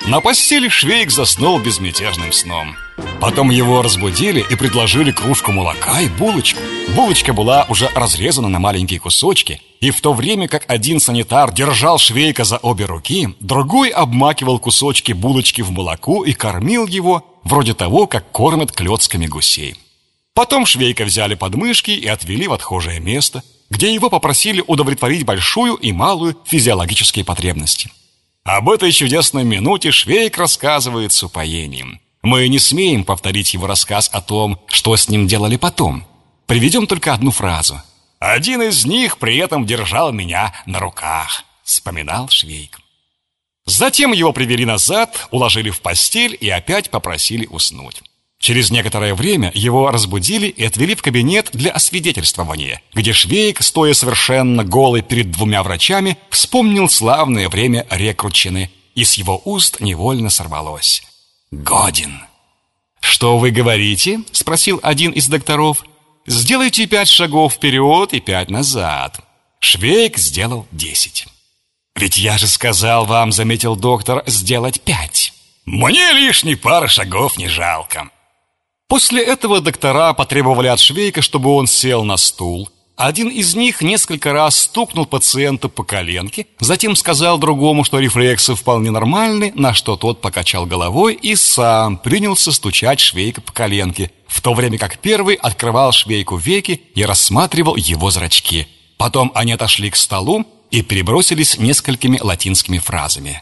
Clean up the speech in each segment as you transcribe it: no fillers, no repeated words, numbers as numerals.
На постели Швейк заснул безмятежным сном. Потом его разбудили и предложили кружку молока и булочку. Булочка была уже разрезана на маленькие кусочки, и в то время как один санитар держал Швейка за обе руки, другой обмакивал кусочки булочки в молоко и кормил его, вроде того, как кормят клёцками гусей. Потом Швейка взяли под мышки и отвели в отхожее место, где его попросили удовлетворить большую и малую физиологические потребности. Об этой чудесной минуте Швейк рассказывает с упоением. Мы не смеем повторить его рассказ о том, что с ним делали потом. Приведем только одну фразу. «Один из них при этом держал меня на руках», — вспоминал Швейк. Затем его привели назад, уложили в постель и опять попросили уснуть. Через некоторое время его разбудили и отвели в кабинет для освидетельствования, где Швейк, стоя совершенно голый перед двумя врачами, вспомнил славное время рекрутчины, и с его уст невольно сорвалось: «Годен». «Что вы говорите?» — спросил один из докторов. «Сделайте 5 шагов вперед и 5 назад». Швейк сделал 10. «Ведь я же сказал вам, — заметил доктор, — сделать 5. Мне лишней пары шагов не жалко». После этого доктора потребовали от Швейка, чтобы он сел на стул. Один из них несколько раз стукнул пациента по коленке, затем сказал другому, что рефлексы вполне нормальны, на что тот покачал головой и сам принялся стучать Швейка по коленке, в то время как первый открывал Швейку веки и рассматривал его зрачки. Потом они отошли к столу и перебросились несколькими латинскими фразами.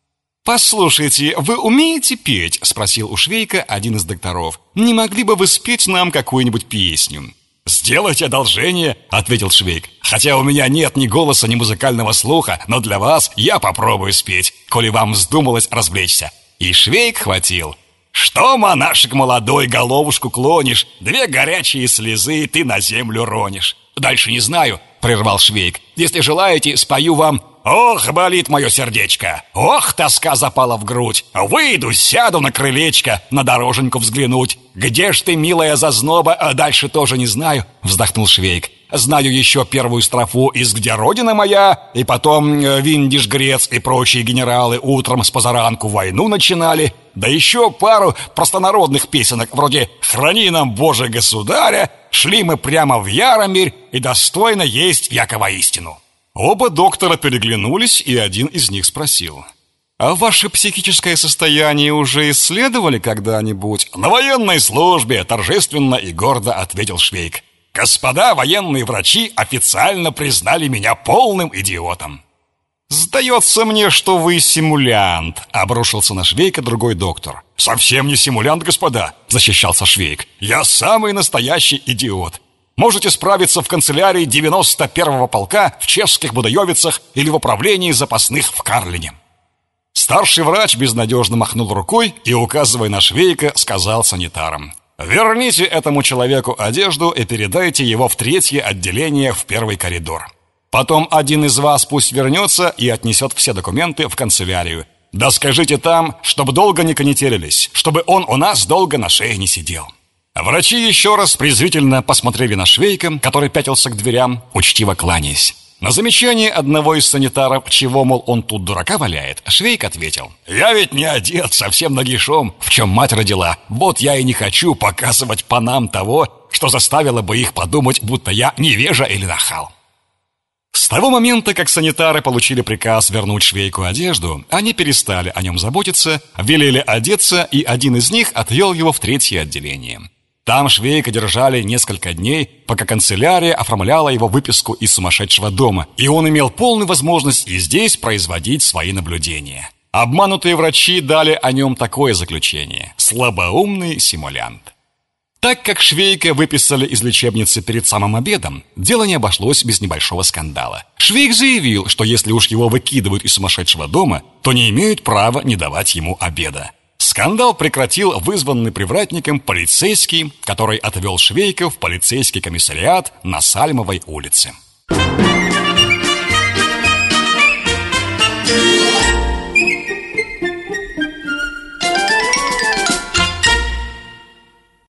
«Послушайте, вы умеете петь?» — спросил у Швейка один из докторов. «Не могли бы вы спеть нам какую-нибудь песню?» «Сделайте одолжение», — ответил Швейк. «Хотя у меня нет ни голоса, ни музыкального слуха, но для вас я попробую спеть, коли вам вздумалось развлечься». И Швейк хватил. «Что, монашек молодой, головушку клонишь? 2 горячие слезы ты на землю ронишь». «Дальше не знаю», — прервал Швейк. «Если желаете, спою вам: ох, болит мое сердечко, ох, тоска запала в грудь, выйду, сяду на крылечко, на дороженьку взглянуть. Где ж ты, милая зазноба, а дальше тоже не знаю», — вздохнул Швейк. «Знаю еще первую строфу из «Где родина моя», и потом Виндиш Грец и прочие генералы утром с позаранку войну начинали, да еще пару простонародных песенок вроде «Храни нам, Боже, государя», «Шли мы прямо в Яромирь» и «Достойно есть Якова истину». Оба доктора переглянулись, и один из них спросил: «А ваше психическое состояние уже исследовали когда-нибудь?» «На военной службе», — торжественно и гордо ответил Швейк. «Господа военные врачи официально признали меня полным идиотом». «Сдается мне, что вы симулянт», — обрушился на Швейка другой доктор. «Совсем не симулянт, господа», — защищался Швейк. «Я самый настоящий идиот. Можете справиться в канцелярии 91-го полка в чешских Будаевицах или в управлении запасных в Карлине». Старший врач безнадежно махнул рукой и, указывая на Швейка, сказал санитарам: «Верните этому человеку одежду и передайте его в 3-е отделение в 1-й коридор. Потом один из вас пусть вернется и отнесет все документы в канцелярию. Да скажите там, чтобы долго не конетелились, чтобы он у нас долго на шее не сидел». Врачи еще раз презрительно посмотрели на Швейка, который пятился к дверям, учтиво кланяясь. На замечание одного из санитаров, чего, мол, он тут дурака валяет, Швейк ответил: «Я ведь не одет, совсем нагишом, в чем мать родила. Вот я и не хочу показывать панам того, что заставило бы их подумать, будто я невежа или нахал». С того момента, как санитары получили приказ вернуть Швейку одежду, они перестали о нем заботиться, велели одеться, и один из них отвел его в 3-е отделение. Там Швейка держали несколько дней, пока канцелярия оформляла его выписку из сумасшедшего дома, и он имел полную возможность и здесь производить свои наблюдения. Обманутые врачи дали о нем такое заключение: слабоумный симулянт. Так как Швейка выписали из лечебницы перед самым обедом, дело не обошлось без небольшого скандала. Швейк заявил, что если уж его выкидывают из сумасшедшего дома, то не имеют права не давать ему обеда. Скандал прекратил вызванный привратником полицейский, который отвел Швейка в полицейский комиссариат на Сальмовой улице.